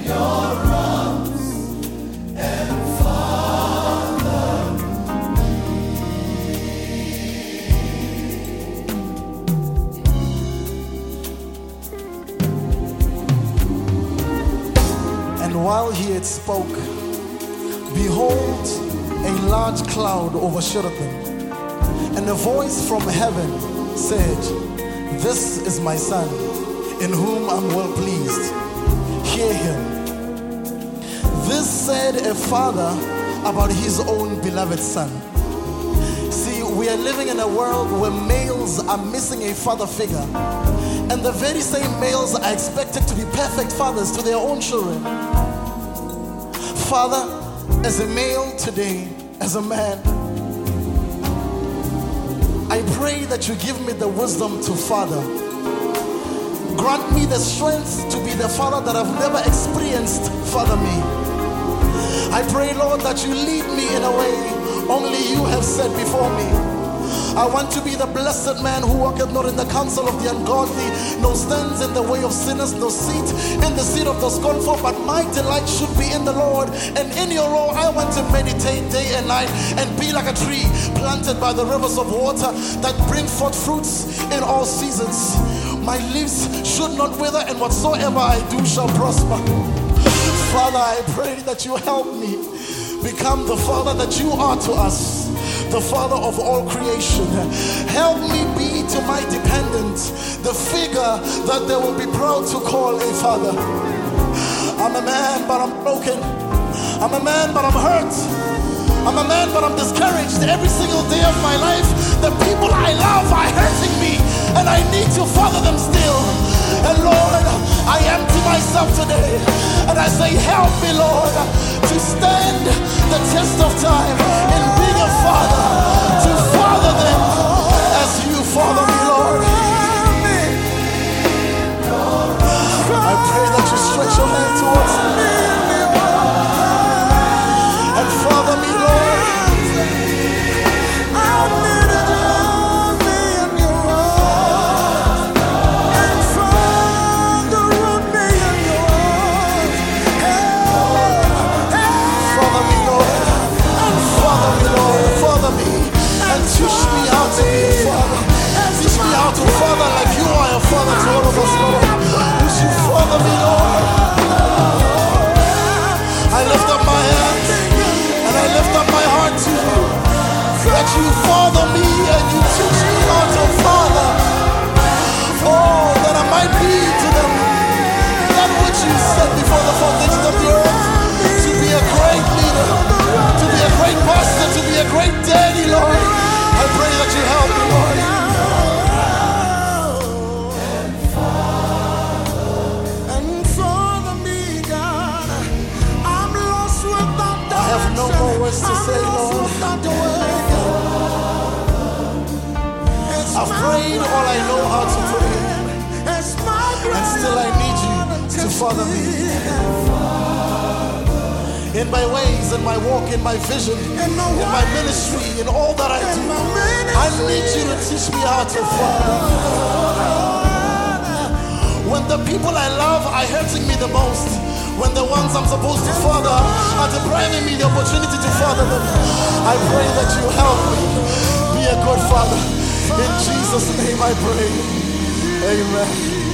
And while he had spoke, behold, a large cloud overshadowed them. And a voice from heaven said, "This is my son, in whom I'm well pleased. Hear him." This said a father about his own beloved son. See, we are living in a world where males are missing a father figure. And the very same males are expected to be perfect fathers to their own children. Father, as a male today, as a man, I pray that you give me the wisdom to father. Grant me the strength to be the father that I've never experienced, father me. I pray, Lord, that you lead me in a way only you have said before me. I want to be the blessed man who walketh not in the counsel of the ungodly, no stands in the way of sinners, no seat in the seat of the scornful, but my delight should be in the Lord. And in your law I want to meditate day and night and be like a tree planted by the rivers of water that bring forth fruits in all seasons. My leaves should not wither, and whatsoever I do shall prosper. Father, I pray that you help me become the father that you are to us, the father of all creation. Help me be to my dependent the figure that they will be proud to call a father. I'm a man, but I'm broken. I'm a man, but I'm hurt. I'm a man, but I'm discouraged. Every single day of my life, the people I love are hurting me, and I need to father them still. And Lord, I empty myself today, and I say, help me, Lord, to stand the test of time in being a father, to father them as you father me, Lord. I pray that you stretch your hand towards me and father me, Lord. Teach me how to be a father. Teach me how to father like you are a father to all of us, Lord. Would you father me, Lord? I lift up my hands and I lift up my heart to you, that you father me and you teach me how to father. Oh, that I might be to them that which you set before the foundations of the earth, to be a great leader, to be a great pastor, to be a great daddy, Lord. I pray that you help me, Lord. And father me, God. I'm lost without the I have no more words to say, Lord. I've prayed all I know how to pray, and still I need you to father me. In my ways, in my walk, in my vision, in my ministry, in all that I do, I need you to teach me how to father. When the people I love are hurting me the most, when the ones I'm supposed to father are depriving me the opportunity to father them, I pray that you help me be a good father. In Jesus' name I pray. Amen.